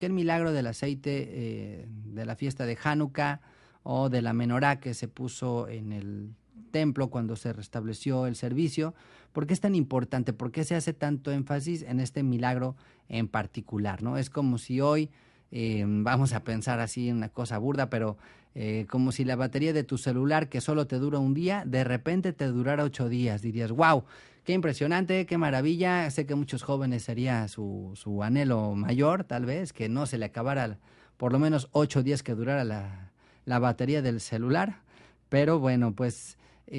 el milagro del aceite de la fiesta de Hanukkah o de la menorá que se puso en el templo cuando se restableció el servicio. ¿Por qué es tan importante? ¿Por qué se hace tanto énfasis en este milagro en particular, ¿no? Es como si hoy, vamos a pensar así en una cosa burda, pero como si la batería de tu celular, que solo te dura un día, de repente te durara 8 días. Dirías, wow, qué impresionante, qué maravilla. Sé que muchos jóvenes sería su anhelo mayor, tal vez, que no se le acabara por lo menos 8 días que durara la batería del celular. Pero bueno, pues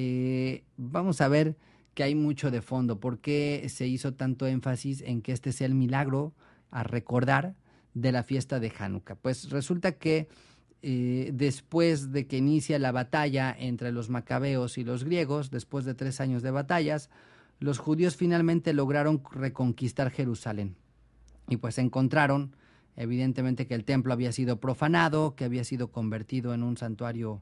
vamos a ver que hay mucho de fondo. ¿Por qué se hizo tanto énfasis en que este sea el milagro a recordar de la fiesta de Hanukkah? Pues resulta que después de que inicia la batalla entre los macabeos y los griegos, después de 3 años de batallas, los judíos finalmente lograron reconquistar Jerusalén. Y pues encontraron, evidentemente, que el templo había sido profanado, que había sido convertido en un santuario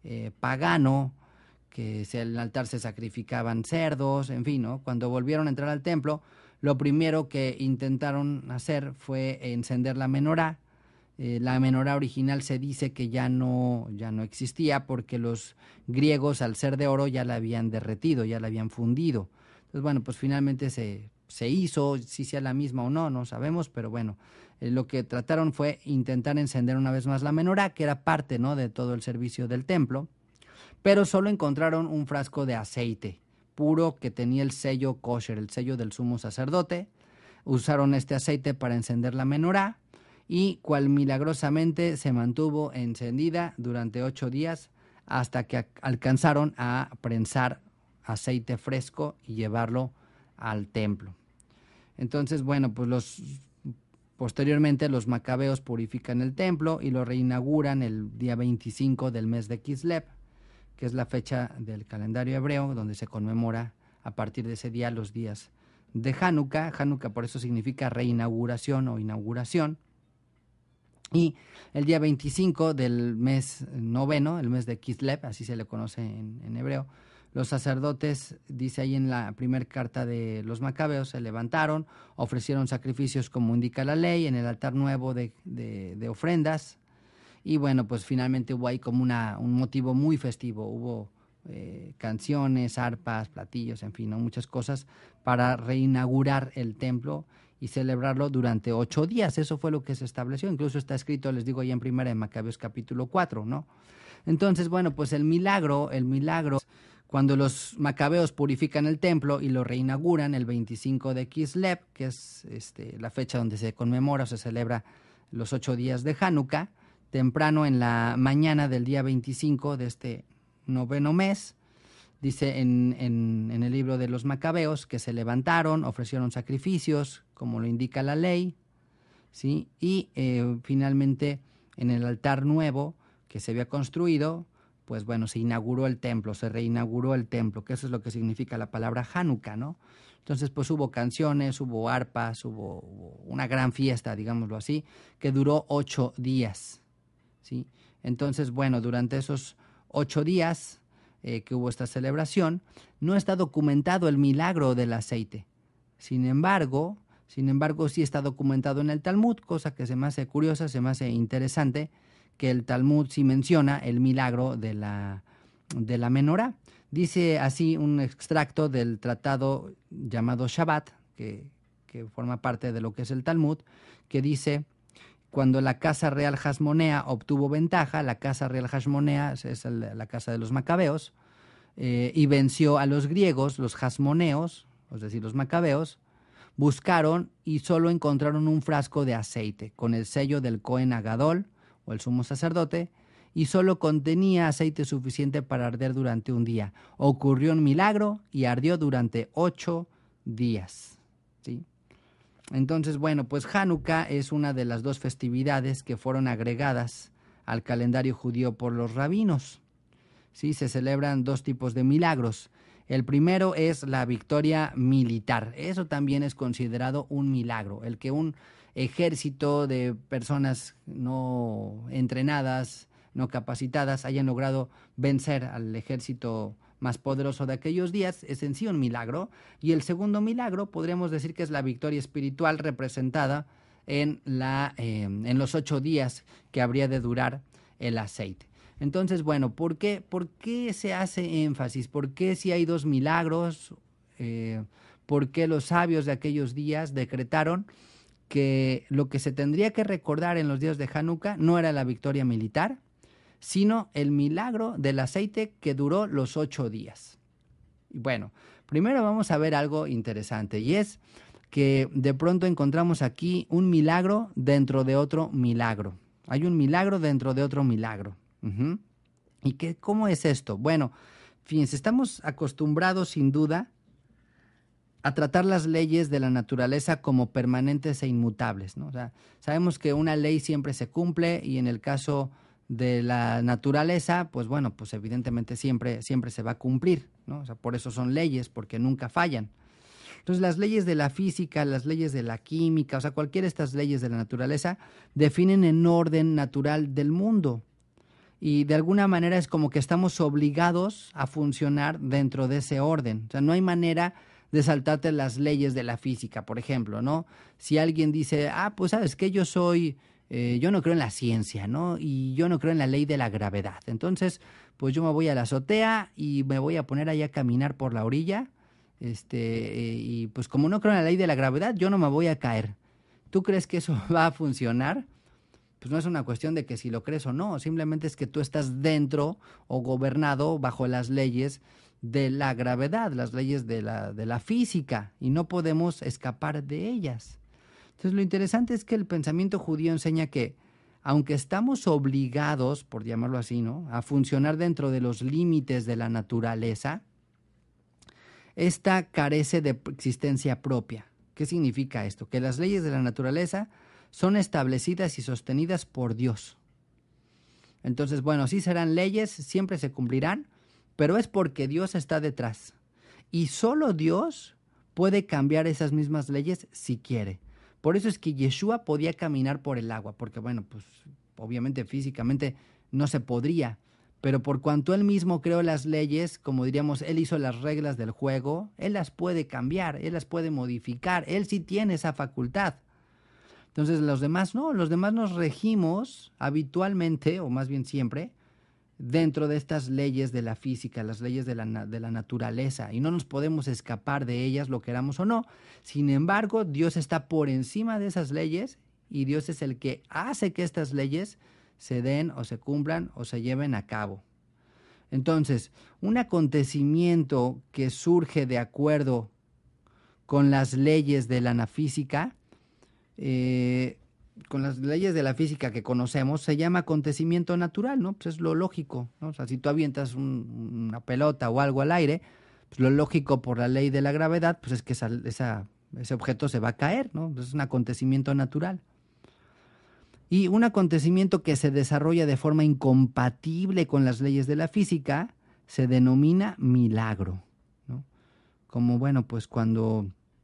pagano, que en el altar se sacrificaban cerdos, en fin, ¿no? Cuando volvieron a entrar al templo, lo primero que intentaron hacer fue encender la menorá. La menorá original se dice que ya no existía porque los griegos, al ser de oro, ya la habían derretido, ya la habían fundido. Entonces, bueno, pues finalmente se hizo, si sea la misma o no, no sabemos, pero bueno, lo que trataron fue intentar encender una vez más la menorá, que era parte, ¿no?, de todo el servicio del templo, pero solo encontraron un frasco de aceite puro que tenía el sello kosher, el sello del sumo sacerdote. Usaron este aceite para encender la menorá y cual milagrosamente se mantuvo encendida durante 8 días hasta que alcanzaron a prensar aceite fresco y llevarlo al templo. Entonces, bueno, pues posteriormente los macabeos purifican el templo y lo reinauguran el día 25 del mes de Kislev, que es la fecha del calendario hebreo donde se conmemora a partir de ese día los días de Hanukkah. Hanukkah por eso significa reinauguración o inauguración. Y el día 25 del mes noveno, el mes de Kislev, así se le conoce en hebreo, los sacerdotes, dice ahí en la primera carta de los macabeos, se levantaron, ofrecieron sacrificios como indica la ley en el altar nuevo de ofrendas. Y bueno, pues finalmente hubo ahí como un motivo muy festivo. Hubo canciones, arpas, platillos, en fin, ¿no?, muchas cosas para reinaugurar el templo y celebrarlo durante 8 días. Eso fue lo que se estableció. Incluso está escrito, les digo, ya en primera de Macabeos capítulo 4, ¿no? Entonces, bueno, pues el milagro, cuando los macabeos purifican el templo y lo reinauguran el 25 de Kislev, que es la fecha donde se conmemora o se celebra los 8 días de Hanukkah, temprano en la mañana del día 25 de este noveno mes, dice en el libro de los macabeos que se levantaron, ofrecieron sacrificios, como lo indica la ley, ¿sí? Y finalmente en el altar nuevo que se había construido, pues bueno, se inauguró el templo, se reinauguró el templo, que eso es lo que significa la palabra Hanukkah, ¿no? Entonces, pues hubo canciones, hubo arpas, hubo una gran fiesta, digámoslo así, que duró 8 días, ¿sí? Entonces, bueno, durante esos 8 días que hubo esta celebración, no está documentado el milagro del aceite. Sin embargo, sí está documentado en el Talmud, cosa que se me hace curiosa, se me hace interesante, que el Talmud sí menciona el milagro de la menorá. Dice así un extracto del tratado llamado Shabbat, que forma parte de lo que es el Talmud, que dice: cuando la casa real Hasmonea obtuvo ventaja, la casa real Hasmonea es la casa de los macabeos, y venció a los griegos, los hasmoneos, es decir, los macabeos, buscaron y solo encontraron un frasco de aceite con el sello del Cohen Agadol, o el sumo sacerdote, y solo contenía aceite suficiente para arder durante un día. Ocurrió un milagro y ardió durante 8 días, ¿sí? Entonces, bueno, pues Hanukkah es una de las 2 festividades que fueron agregadas al calendario judío por los rabinos. Sí, se celebran 2 tipos de milagros. El primero es la victoria militar. Eso también es considerado un milagro. El que un ejército de personas no entrenadas, no capacitadas, hayan logrado vencer al ejército más poderoso de aquellos días, es en sí un milagro. Y el segundo milagro podríamos decir que es la victoria espiritual representada en los 8 días que habría de durar el aceite. Entonces, bueno, ¿por qué se hace énfasis? ¿Por qué si hay 2 milagros? ¿Por qué los sabios de aquellos días decretaron que lo que se tendría que recordar en los días de Hanukkah no era la victoria militar, sino el milagro del aceite que duró los 8 días? Y bueno, primero vamos a ver algo interesante, y es que de pronto encontramos aquí un milagro dentro de otro milagro. Hay un milagro dentro de otro milagro. Uh-huh. ¿Y cómo es esto? Bueno, fíjense, estamos acostumbrados sin duda a tratar las leyes de la naturaleza como permanentes e inmutables, ¿no? O sea, sabemos que una ley siempre se cumple, y en el caso de la naturaleza, pues bueno, pues evidentemente siempre se va a cumplir, ¿no? O sea, por eso son leyes, porque nunca fallan. Entonces, las leyes de la física, las leyes de la química, o sea, cualquiera de estas leyes de la naturaleza definen el orden natural del mundo. Y de alguna manera es como que estamos obligados a funcionar dentro de ese orden. O sea, no hay manera de saltarte las leyes de la física, por ejemplo, ¿no? Si alguien dice, pues sabes que yo no creo en la ciencia, ¿no? Y yo no creo en la ley de la gravedad. Entonces, pues yo me voy a la azotea y me voy a poner ahí a caminar por la orilla, y pues como no creo en la ley de la gravedad, yo no me voy a caer. ¿Tú crees que eso va a funcionar? Pues no es una cuestión de que si lo crees o no, simplemente es que tú estás dentro o gobernado bajo las leyes de la gravedad, las leyes de la física, y no podemos escapar de ellas. Entonces, lo interesante es que el pensamiento judío enseña que, aunque estamos obligados, por llamarlo así, ¿no?, a funcionar dentro de los límites de la naturaleza, esta carece de existencia propia. ¿Qué significa esto? Que las leyes de la naturaleza son establecidas y sostenidas por Dios. Entonces, bueno, sí serán leyes, siempre se cumplirán, pero es porque Dios está detrás. Y solo Dios puede cambiar esas mismas leyes si quiere. Por eso es que Yeshua podía caminar por el agua, porque bueno, pues obviamente físicamente no se podría, pero por cuanto Él mismo creó las leyes, como diríamos, Él hizo las reglas del juego, Él las puede cambiar, Él las puede modificar, Él sí tiene esa facultad. Entonces los demás no, los demás nos regimos habitualmente, o más bien siempre, dentro de estas leyes de la física, las leyes de la naturaleza, y no nos podemos escapar de ellas, lo queramos o no. Sin embargo, Dios está por encima de esas leyes, y Dios es el que hace que estas leyes se den o se cumplan o se lleven a cabo. Entonces, un acontecimiento que surge de acuerdo con las leyes de la física, con las leyes de la física que conocemos, se llama acontecimiento natural, ¿no? Pues es lo lógico, ¿no? O sea, si tú avientas una pelota o algo al aire, pues lo lógico por la ley de la gravedad, pues es que ese objeto se va a caer, ¿no? Es un acontecimiento natural. Y un acontecimiento que se desarrolla de forma incompatible con las leyes de la física se denomina milagro, ¿no? Como, bueno, pues cuando,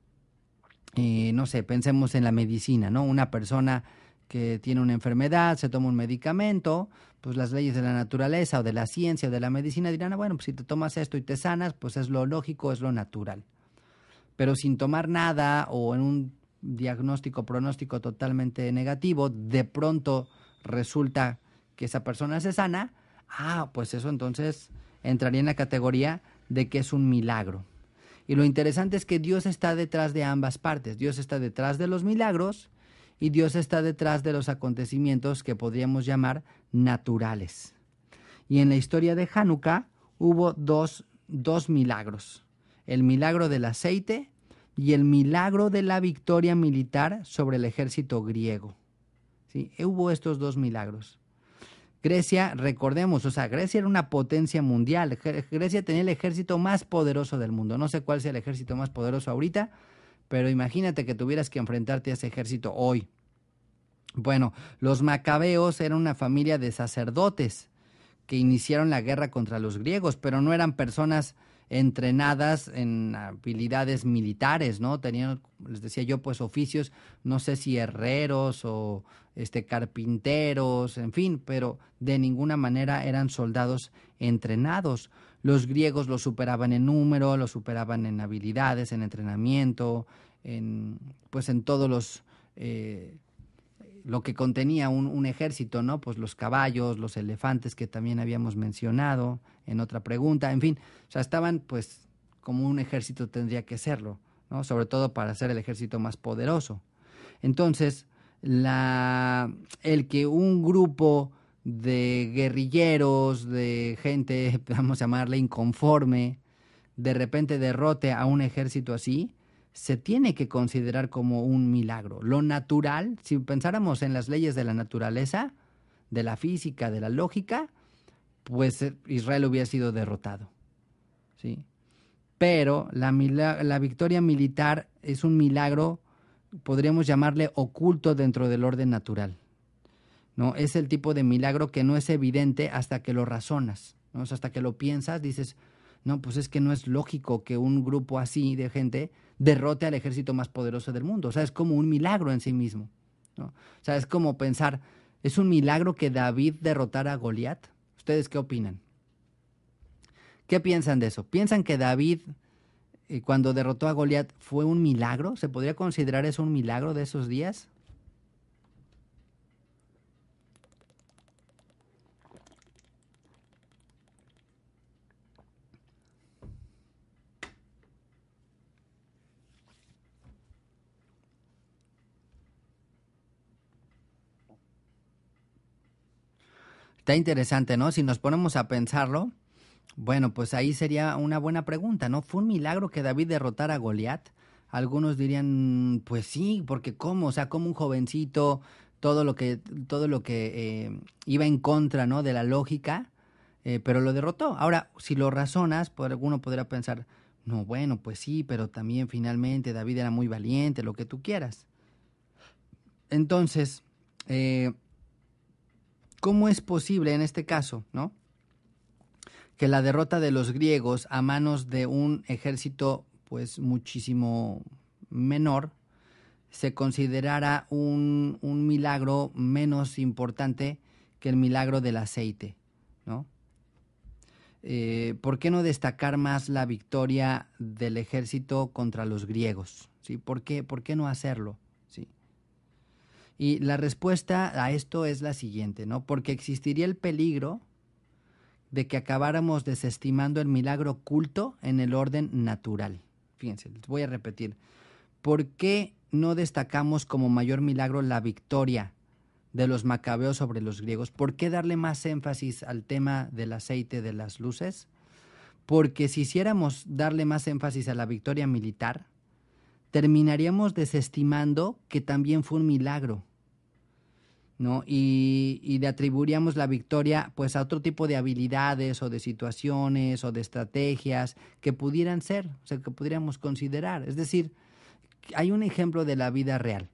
no sé, pensemos en la medicina, ¿no? Una persona que tiene una enfermedad, se toma un medicamento, pues las leyes de la naturaleza o de la ciencia o de la medicina dirán, bueno, pues si te tomas esto y te sanas, pues es lo lógico, es lo natural. Pero sin tomar nada o en un pronóstico totalmente negativo, de pronto resulta que esa persona se sana, pues eso entonces entraría en la categoría de que es un milagro. Y lo interesante es que Dios está detrás de ambas partes. Dios está detrás de los milagros y Dios está detrás de los acontecimientos que podríamos llamar naturales. Y en la historia de Hanukkah hubo dos milagros. El milagro del aceite y el milagro de la victoria militar sobre el ejército griego. ¿Sí? Hubo estos 2 milagros. Grecia, recordemos, Grecia era una potencia mundial. Grecia tenía el ejército más poderoso del mundo. No sé cuál sea el ejército más poderoso ahorita, pero imagínate que tuvieras que enfrentarte a ese ejército hoy. Bueno, los macabeos eran una familia de sacerdotes que iniciaron la guerra contra los griegos, pero no eran personas entrenadas en habilidades militares, ¿no? Tenían, les decía yo, pues oficios, no sé si herreros o carpinteros, en fin, pero de ninguna manera eran soldados entrenados. Los griegos los superaban en número, los superaban en habilidades, en entrenamiento, en todos los lo que contenía un ejército, ¿no? Pues los caballos, los elefantes que también habíamos mencionado en otra pregunta, en fin, o sea, estaban pues como un ejército tendría que serlo, ¿no? Sobre todo para ser el ejército más poderoso. Entonces, el que un grupo de guerrilleros, de gente, vamos a llamarle inconforme, de repente derrote a un ejército así, se tiene que considerar como un milagro. Lo natural, si pensáramos en las leyes de la naturaleza, de la física, de la lógica, pues Israel hubiera sido derrotado, ¿sí? Pero la victoria militar es un milagro, podríamos llamarle oculto dentro del orden natural, ¿no? Es el tipo de milagro que no es evidente hasta que lo razonas, ¿no? O sea, hasta que lo piensas, dices, no, pues es que no es lógico que un grupo así de gente derrote al ejército más poderoso del mundo. O sea, es como un milagro en sí mismo, ¿no? O sea, es como pensar, ¿es un milagro que David derrotara a Goliat? ¿Ustedes qué opinan? ¿Qué piensan de eso? ¿Piensan que David, cuando derrotó a Goliat, fue un milagro? ¿Se podría considerar eso un milagro de esos días? Está interesante, ¿no? Si nos ponemos a pensarlo, bueno, pues ahí sería una buena pregunta, ¿no? ¿Fue un milagro que David derrotara a Goliat? Algunos dirían, pues sí, porque ¿cómo? O sea, como un jovencito, todo lo que iba en contra, ¿no? De la lógica, pero lo derrotó. Ahora, si lo razonas, pues alguno podría pensar, no, bueno, pues sí, pero también finalmente David era muy valiente, lo que tú quieras. Entonces, ¿cómo es posible en este caso, ¿no? Que la derrota de los griegos a manos de un ejército pues muchísimo menor se considerara un milagro menos importante que el milagro del aceite, ¿no? ¿Por qué no destacar más la victoria del ejército contra los griegos? ¿Sí? ¿Por qué no hacerlo? ¿Sí? Y la respuesta a esto es la siguiente, ¿no? Porque existiría el peligro de que acabáramos desestimando el milagro oculto en el orden natural. Fíjense, les voy a repetir. ¿Por qué no destacamos como mayor milagro la victoria de los macabeos sobre los griegos? ¿Por qué darle más énfasis al tema del aceite de las luces? Porque si hiciéramos darle más énfasis a la victoria militar, terminaríamos desestimando que también fue un milagro, ¿no? Y le atribuiríamos la victoria pues a otro tipo de habilidades o de situaciones o de estrategias que pudieran ser, o sea, que pudiéramos considerar. Es decir, hay un ejemplo de la vida real.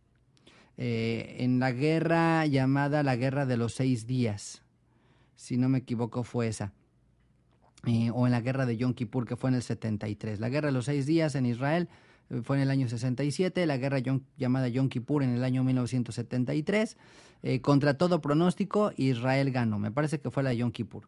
En la guerra llamada la Guerra de los 6 días, si no me equivoco fue esa, o en la Guerra de Yom Kippur, que fue en el 73. La Guerra de los 6 días en Israel fue en el año 67, la guerra llamada Yom Kippur en el año 1973. Contra todo pronóstico, Israel ganó. Me parece que fue la Yom Kippur.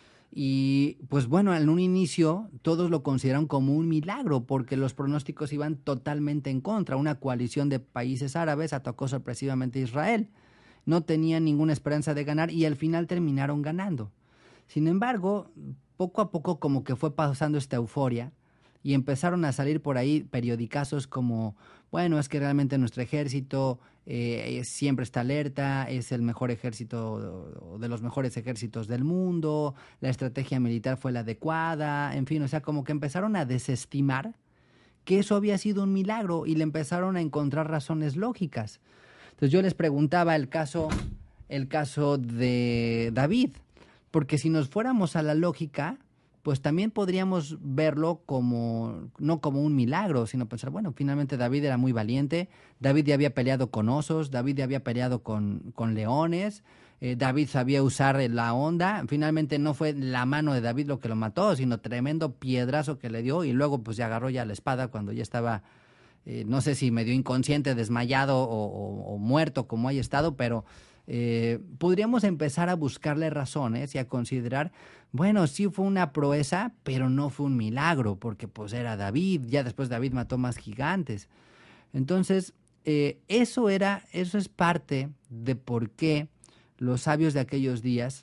Y pues bueno, en un inicio todos lo consideraron como un milagro porque los pronósticos iban totalmente en contra. Una coalición de países árabes atacó sorpresivamente a Israel. No tenían ninguna esperanza de ganar y al final terminaron ganando. Sin embargo, poco a poco como que fue pasando esta euforia y empezaron a salir por ahí periodicazos como, bueno, es que realmente nuestro ejército siempre está alerta, es el mejor ejército, de los mejores ejércitos del mundo, la estrategia militar fue la adecuada, en fin, o sea, como que empezaron a desestimar que eso había sido un milagro y le empezaron a encontrar razones lógicas. Entonces yo les preguntaba el caso de David, porque si nos fuéramos a la lógica, pues también podríamos verlo como, no como un milagro, sino pensar, bueno, finalmente David era muy valiente, David ya había peleado con osos, David ya había peleado con leones, David sabía usar la onda, finalmente no fue la mano de David lo que lo mató, sino tremendo piedrazo que le dio y luego pues ya agarró ya la espada cuando ya estaba, no sé si medio inconsciente, desmayado o muerto como haya estado, pero podríamos empezar a buscarle razones y a considerar, bueno, sí fue una proeza, pero no fue un milagro, porque pues era David, ya después David mató más gigantes. Entonces, eso es parte de por qué los sabios de aquellos días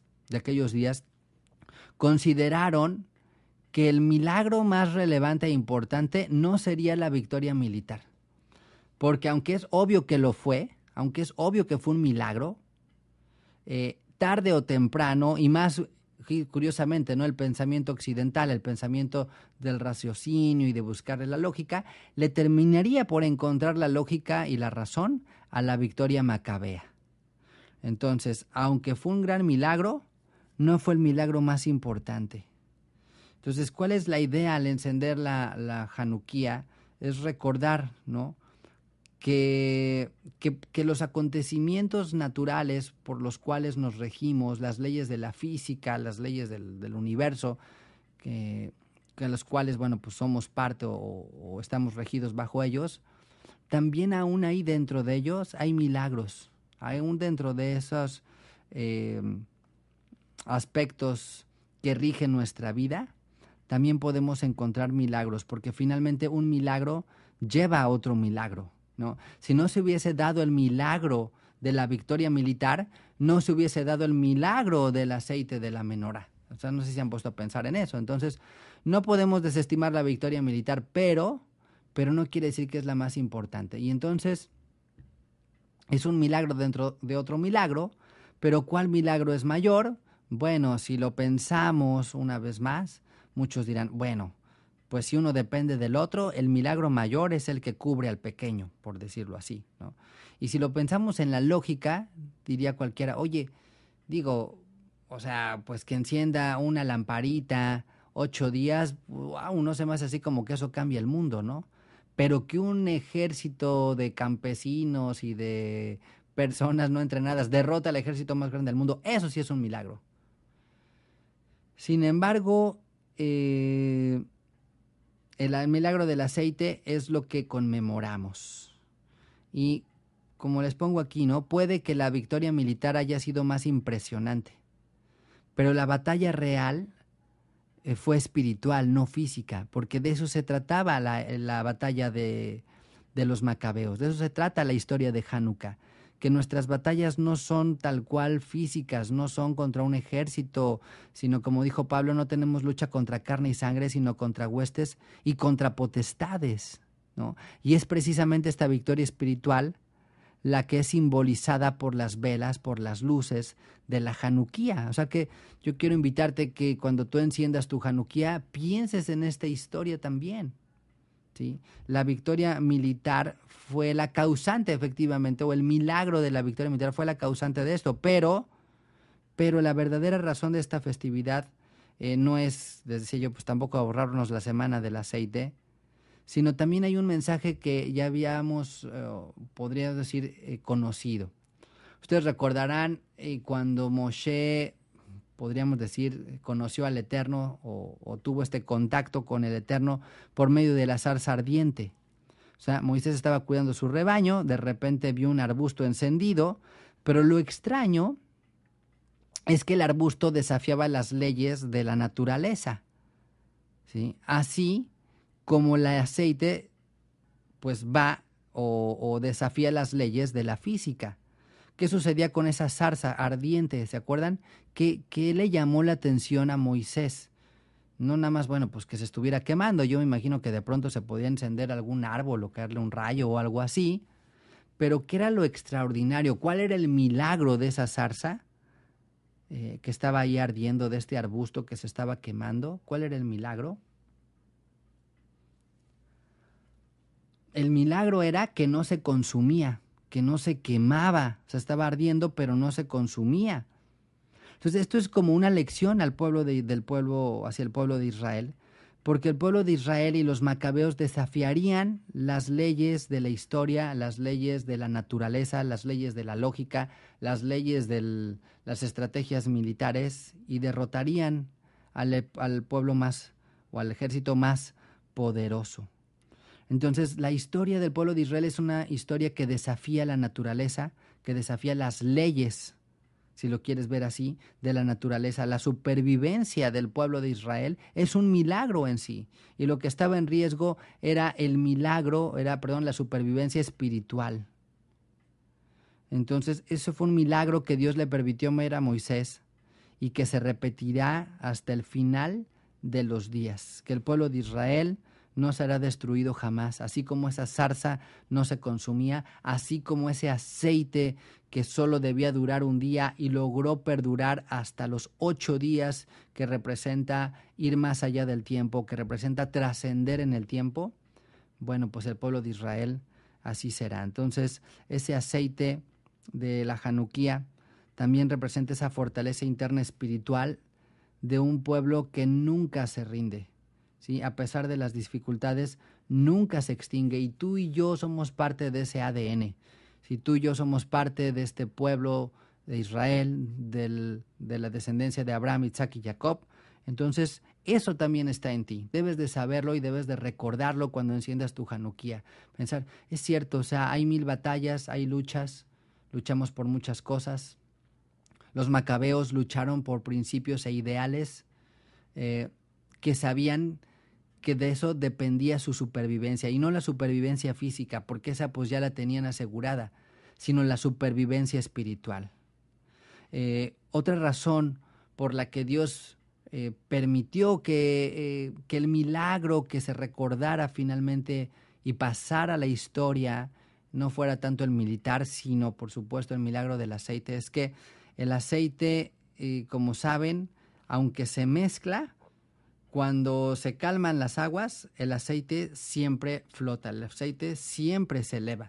consideraron que el milagro más relevante e importante no sería la victoria militar. Porque aunque es obvio que lo fue, aunque es obvio que fue un milagro, tarde o temprano, y más curiosamente, ¿no? El pensamiento occidental, el pensamiento del raciocinio y de buscarle la lógica, le terminaría por encontrar la lógica y la razón a la victoria macabea. Entonces, aunque fue un gran milagro, no fue el milagro más importante. Entonces, ¿cuál es la idea al encender la Hanukkah? Es recordar, ¿no?, que los acontecimientos naturales por los cuales nos regimos, las leyes de la física, las leyes del universo, que a los cuales, bueno, pues somos parte o estamos regidos bajo ellos, también aún ahí dentro de ellos hay milagros. Aún dentro de esos aspectos que rigen nuestra vida, también podemos encontrar milagros, porque finalmente un milagro lleva a otro milagro, ¿no? Si no se hubiese dado el milagro de la victoria militar, no se hubiese dado el milagro del aceite de la menorá. O sea, no sé si se han puesto a pensar en eso. Entonces, no podemos desestimar la victoria militar, pero no quiere decir que es la más importante. Y entonces, es un milagro dentro de otro milagro, pero ¿cuál milagro es mayor? Bueno, si lo pensamos una vez más, muchos dirán, bueno, pues si uno depende del otro, el milagro mayor es el que cubre al pequeño, por decirlo así, ¿no? Y si lo pensamos en la lógica, diría cualquiera, oye, digo, o sea, pues que encienda una lamparita 8 días, wow, no se me hace así como que eso cambia el mundo, ¿no? Pero que un ejército de campesinos y de personas no entrenadas derrota al ejército más grande del mundo, eso sí es un milagro. Sin embargo, el milagro del aceite es lo que conmemoramos. Y como les pongo aquí, ¿no? Puede que la victoria militar haya sido más impresionante, pero la batalla real fue espiritual, no física, porque de eso se trataba la batalla de los macabeos, de eso se trata la historia de Hanukkah, que nuestras batallas no son tal cual físicas, no son contra un ejército, sino como dijo Pablo, no tenemos lucha contra carne y sangre, sino contra huestes y contra potestades, ¿no? Y es precisamente esta victoria espiritual la que es simbolizada por las velas, por las luces de la Hanukkah. O sea que yo quiero invitarte que cuando tú enciendas tu Hanukkah, pienses en esta historia también, ¿sí? La victoria militar fue la causante, efectivamente, o el milagro de la victoria militar fue la causante de esto, pero la verdadera razón de esta festividad no es, les decía yo, pues tampoco ahorrarnos la semana del aceite, sino también hay un mensaje que ya habíamos, podría decir, conocido. Ustedes recordarán cuando Moshe, podríamos decir, conoció al Eterno o tuvo este contacto con el Eterno por medio de la zarza ardiente. O sea, Moisés estaba cuidando su rebaño, de repente vio un arbusto encendido, pero lo extraño es que el arbusto desafiaba las leyes de la naturaleza, ¿sí? Así como el aceite pues va o desafía las leyes de la física. ¿Qué sucedía con esa zarza ardiente? ¿Se acuerdan? ¿Qué le llamó la atención a Moisés? No nada más, bueno, pues que se estuviera quemando. Yo me imagino que de pronto se podía encender algún árbol o caerle un rayo o algo así. Pero ¿qué era lo extraordinario? ¿Cuál era el milagro de esa zarza que estaba ahí ardiendo, de este arbusto que se estaba quemando? ¿Cuál era el milagro? El milagro era que no se consumía, que no se quemaba, o sea, estaba ardiendo, pero no se consumía. Entonces, esto es como una lección al pueblo hacia el pueblo de Israel, porque el pueblo de Israel y los macabeos desafiarían las leyes de la historia, las leyes de la naturaleza, las leyes de la lógica, las leyes de las estrategias militares y derrotarían al pueblo más o al ejército más poderoso. Entonces, la historia del pueblo de Israel es una historia que desafía la naturaleza, que desafía las leyes, si lo quieres ver así, de la naturaleza. La supervivencia del pueblo de Israel es un milagro en sí. Y lo que estaba en riesgo era la supervivencia espiritual Entonces, eso fue un milagro que Dios le permitió ver a Moisés y que se repetirá hasta el final de los días, que el pueblo de Israel no será destruido jamás, así como esa zarza no se consumía, así como ese aceite que solo debía durar un día y logró perdurar hasta los 8 días, que representa ir más allá del tiempo, que representa trascender en el tiempo. Bueno, pues el pueblo de Israel así será. Entonces, ese aceite de la Januquía también representa esa fortaleza interna espiritual de un pueblo que nunca se rinde, ¿sí? A pesar de las dificultades, nunca se extingue, y tú y yo somos parte de ese ADN. Si tú y yo somos parte de este pueblo de Israel, de la descendencia de Abraham, Isaac y Jacob, entonces eso también está en ti. Debes de saberlo y debes de recordarlo cuando enciendas tu Januquía. Pensar, es cierto, o sea, hay 1000 batallas, hay luchas, luchamos por muchas cosas. Los macabeos lucharon por principios e ideales que sabían que de eso dependía su supervivencia, y no la supervivencia física, porque esa pues ya la tenían asegurada, sino la supervivencia espiritual. Otra razón por la que Dios permitió que el milagro que se recordara finalmente y pasara a la historia no fuera tanto el militar, sino por supuesto el milagro del aceite, es que el aceite, como saben, aunque se mezcla, cuando se calman las aguas, el aceite siempre flota, el aceite siempre se eleva.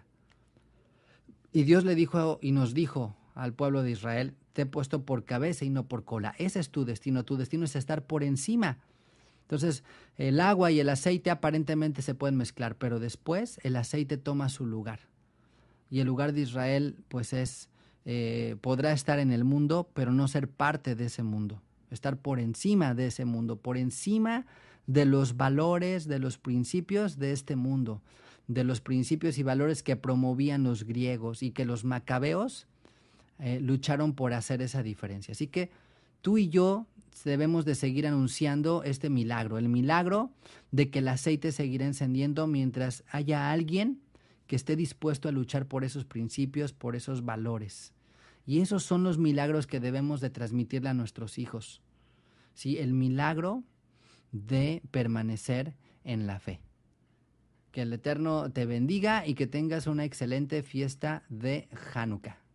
Y Dios le dijo y nos dijo al pueblo de Israel, te he puesto por cabeza y no por cola. Ese es tu destino es estar por encima. Entonces, el agua y el aceite aparentemente se pueden mezclar, pero después el aceite toma su lugar. Y el lugar de Israel, pues podrá estar en el mundo, pero no ser parte de ese mundo. Estar por encima de ese mundo, por encima de los valores, de los principios de este mundo, de los principios y valores que promovían los griegos y que los macabeos lucharon por hacer esa diferencia. Así que tú y yo debemos de seguir anunciando este milagro, el milagro de que el aceite seguirá encendiendo mientras haya alguien que esté dispuesto a luchar por esos principios, por esos valores. Y esos son los milagros que debemos de transmitirle a nuestros hijos. ¿Sí? El milagro de permanecer en la fe. Que el Eterno te bendiga y que tengas una excelente fiesta de Hanukkah.